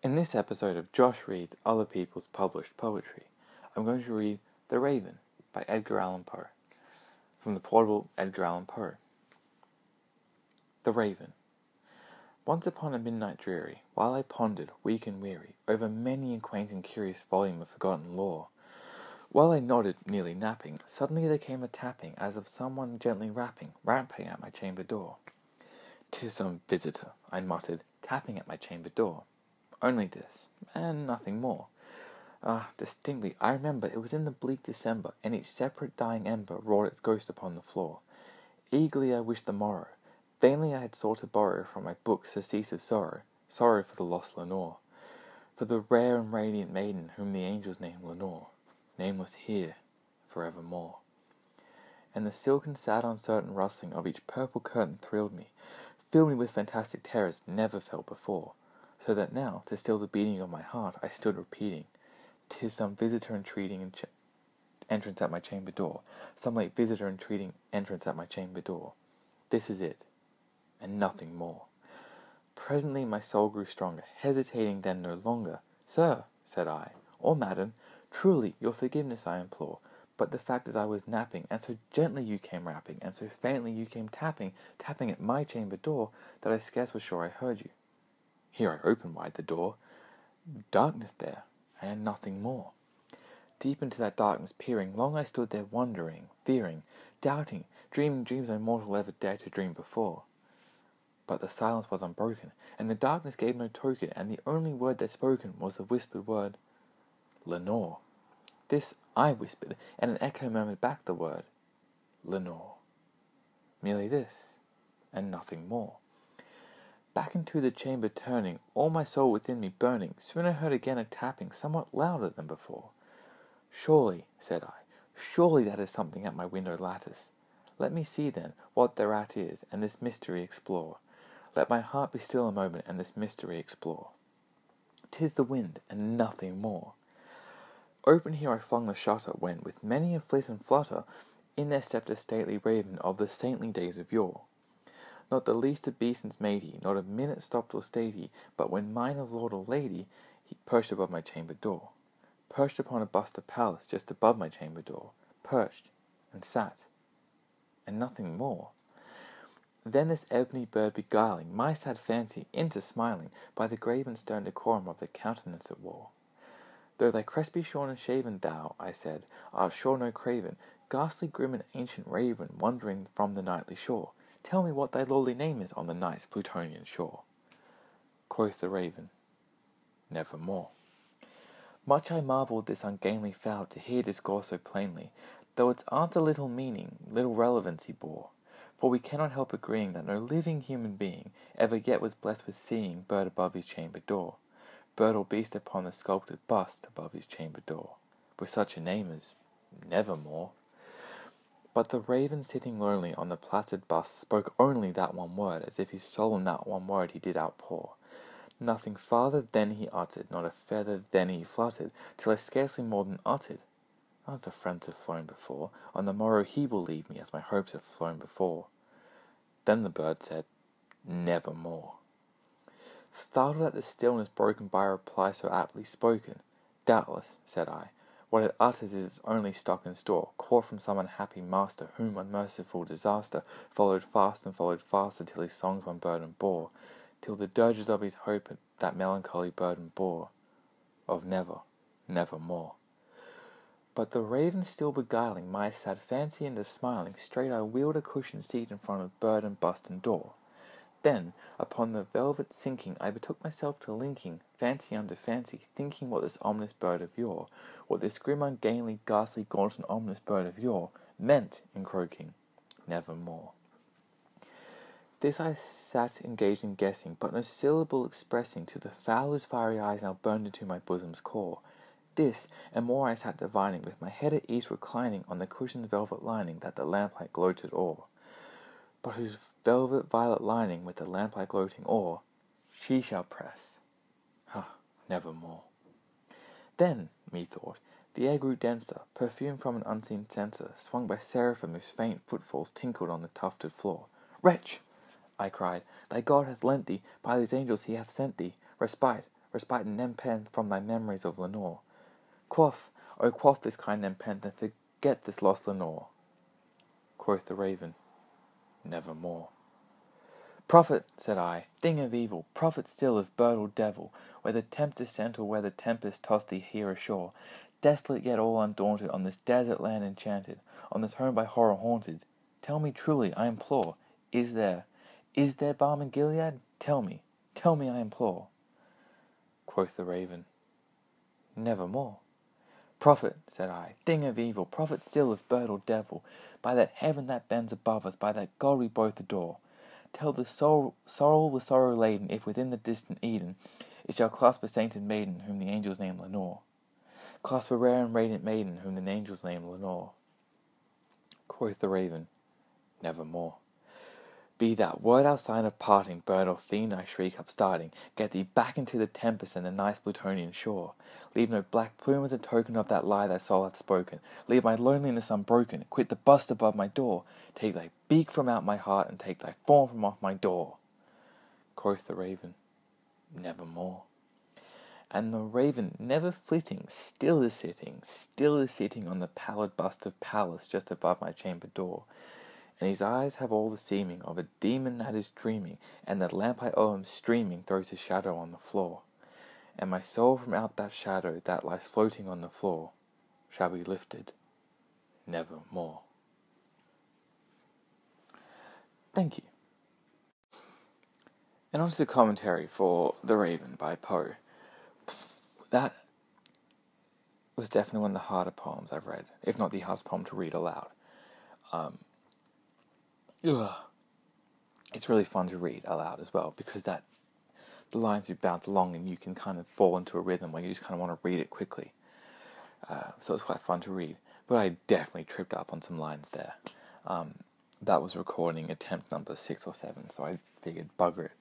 In this episode of Josh Reads Other People's Published Poetry, I'm going to read The Raven by Edgar Allan Poe, from the portable Edgar Allan Poe. The Raven. Once upon a midnight dreary, while I pondered, weak and weary, over many a quaint and curious volume of forgotten lore, while I nodded, nearly napping, suddenly there came a tapping, as of someone gently rapping at my chamber door. "'Tis some visitor," I muttered, tapping at my chamber door. Only this, and nothing more. Distinctly, I remember it was in the bleak December, and each separate dying ember wrought its ghost upon the floor. Eagerly I wished the morrow. Vainly I had sought to borrow from my book surcease of sorrow for the lost Lenore, for the rare and radiant maiden whom the angels name Lenore, nameless here forevermore. And the silken, sad, uncertain rustling of each purple curtain thrilled me, filled me with fantastic terrors never felt before, so that now, to still the beating of my heart, I stood repeating, "'Tis some visitor entreating entrance at my chamber door, some late visitor entreating entrance at my chamber door. This is it, and nothing more." Presently my soul grew stronger, hesitating then no longer. "Sir," said I, "or madam, truly your forgiveness I implore, but the fact is I was napping, and so gently you came rapping, and so faintly you came tapping at my chamber door, that I scarce was sure I heard you." Here I opened wide the door. Darkness there, and nothing more. Deep into that darkness peering, long I stood there wondering, fearing, doubting, dreaming dreams no mortal ever dared to dream before. But the silence was unbroken, and the darkness gave no token, and the only word there spoken was the whispered word, "Lenore." This I whispered, and an echo murmured back the word, "Lenore." Merely this, and nothing more. Back into the chamber turning, all my soul within me burning, soon I heard again a tapping somewhat louder than before. "Surely," said I, "surely that is something at my window lattice. Let me see, then, what thereat is, and this mystery explore. Let my heart be still a moment, and this mystery explore. 'Tis the wind, and nothing more." Open here I flung the shutter, when, with many a flit and flutter, in there stepped a stately raven of the saintly days of yore. Not the least obeisance made he, not a minute stopped or stayed he, but when mine of lord or lady, he perched above my chamber door. Perched upon a bust of Pallas, just above my chamber door, perched, and sat, and nothing more. Then this ebony bird beguiling my sad fancy into smiling, by the grave and stern decorum of the countenance it wore. "Though thy crest be shorn and shaven, thou," I said, "art sure no craven, ghastly grim and ancient raven, wandering from the nightly shore. Tell me what thy lordly name is on the night's Plutonian shore." Quoth the raven, "Nevermore." Much I marvelled this ungainly fowl to hear discourse so plainly, though its answer little meaning, little relevancy bore. For we cannot help agreeing that no living human being ever yet was blessed with seeing bird above his chamber door, bird or beast upon the sculptured bust above his chamber door, with such a name as Nevermore. But the raven sitting lonely on the placid bust spoke only that one word, as if his soul in that one word he did outpour. Nothing farther then he uttered, not a feather then he fluttered, till I scarcely more than uttered, "Other friends have flown before, on the morrow he will leave me as my hopes have flown before." Then the bird said, "Nevermore." Startled at the stillness broken by a reply so aptly spoken, "Doubtless," said I, "what it utters is its only stock and store, caught from some unhappy master, whom unmerciful disaster followed fast and followed faster, till his songs one burden bore, till the dirges of his hope that melancholy burden bore, of never, nevermore." But the raven still beguiling my sad fancy into smiling, straight I wheeled a cushioned seat in front of bird and bust and door. Then, upon the velvet sinking, I betook myself to linking fancy under fancy, thinking what this ominous bird of yore, what this grim, ungainly, ghastly, gaunt, and ominous bird of yore meant in croaking, "Nevermore." This I sat engaged in guessing, but no syllable expressing to the fowl whose fiery eyes now burned into my bosom's core. This, and more I sat divining, with my head at ease reclining on the cushion's velvet lining that the lamplight gloated o'er, but whose velvet violet lining with the lamplight gloating o'er she shall press, nevermore. Then, methought, the air grew denser, perfumed from an unseen censer, swung by seraphim whose faint footfalls tinkled on the tufted floor. "Wretch!" I cried, "thy God hath lent thee, by these angels he hath sent thee, respite, respite Nepenthe from thy memories of Lenore. Quaff, oh quaff this kind Nepenthe, and forget this lost Lenore. Quoth the raven, nevermore. Prophet, said I, thing of evil, prophet still of bird or devil, whether tempest sent or whether tempest tossed thee here ashore, desolate yet all undaunted, on this desert land enchanted, on this home by horror haunted, tell me truly, I implore, is there balm in Gilead? Tell me, I implore. Quoth the raven, nevermore. Prophet, said I, thing of evil, prophet still of bird or devil, by that heaven that bends above us, by that God we both adore, tell the sorrow with sorrow laden, if within the distant Eden it shall clasp a sainted maiden, whom the angels name Lenore. Clasp a rare and radiant maiden, whom the angels name Lenore. Quoth the raven, nevermore. Be that word our sign of parting, bird or fiend, I shriek upstarting, get thee back into the tempest and the nice Plutonian shore. Leave no black plume as a token of that lie thy soul hath spoken. Leave my loneliness unbroken, quit the bust above my door. Take thy beak from out my heart, and take thy form from off my door. Quoth the raven, nevermore. And the raven, never flitting, still is sitting on the pallid bust of Pallas just above my chamber door. And his eyes have all the seeming of a demon that is dreaming, and the lamp I owe him streaming throws his shadow on the floor. And my soul from out that shadow that lies floating on the floor shall be lifted nevermore. Thank you. And on to the commentary for The Raven by Poe. That was definitely one of the harder poems I've read, if not the hardest poem to read aloud. It's really fun to read aloud as well, because the lines do bounce along and you can kind of fall into a rhythm where you just kind of want to read it quickly. So it's quite fun to read. But I definitely tripped up on some lines there. That was recording attempt number 6 or 7, so I figured bugger it.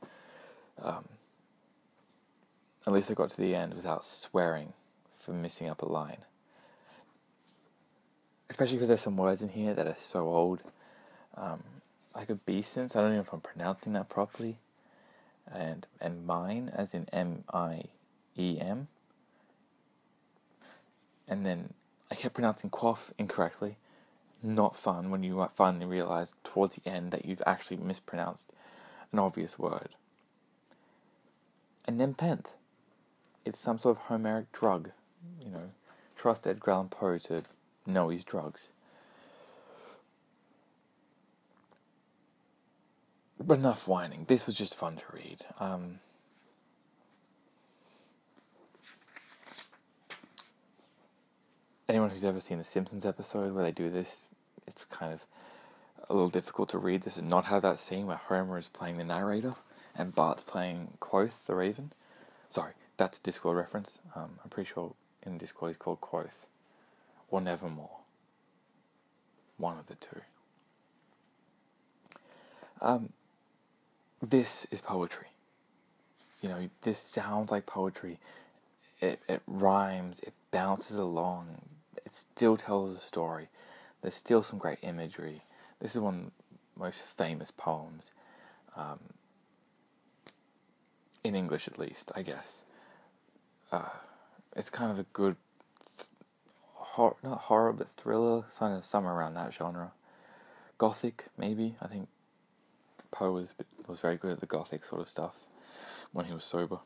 At least I got to the end without swearing for missing up a line. Especially because there's some words in here that are so old. Like obeisance, I don't know if I'm pronouncing that properly. And mine, as in M-I-E-M. And then I kept pronouncing quaff incorrectly. Not fun when you finally realize towards the end that you've actually mispronounced an obvious word. And Nepenthe. It's some sort of Homeric drug. You know, trust Edgar Allan Poe to know his drugs. But enough whining. This was just fun to read. Anyone who's ever seen the Simpsons episode where they do this, it's kind of a little difficult to read. This is not how that scene where Homer is playing the narrator and Bart's playing Quoth the Raven. Sorry, that's a Discord reference. I'm pretty sure in Discord he's called Quoth. Or Nevermore. One of the two. This is poetry. You know, this sounds like poetry. It rhymes, it bounces along, it still tells a story. There's still some great imagery. This is one of the most famous poems, in English at least, I guess. It's kind of a good, not horror, but thriller, kind of somewhere around that genre. Gothic, maybe. I think Poe was very good at the Gothic sort of stuff when he was sober.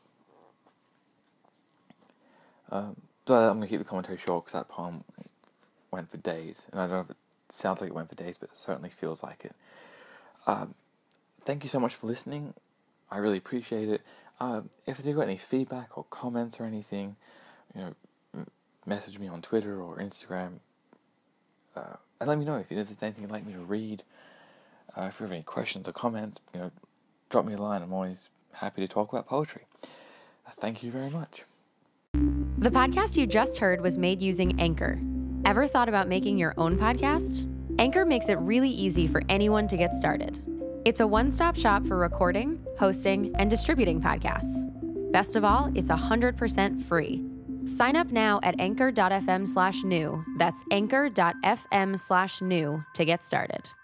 So I'm going to keep the commentary short because that poem went for days. And I don't know if it sounds like it went for days, but it certainly feels like it. Thank you so much for listening. I really appreciate it. If you've got any feedback or comments or anything, you know, message me on Twitter or Instagram. And let me know if there's anything you'd like me to read. If you have any questions or comments, you know, drop me a line. I'm always happy to talk about poetry. Thank you very much. The podcast you just heard was made using Anchor. Ever thought about making your own podcast? Anchor makes it really easy for anyone to get started. It's a one-stop shop for recording, hosting, and distributing podcasts. Best of all, it's 100% free. Sign up now at anchor.fm/new. That's anchor.fm/new to get started.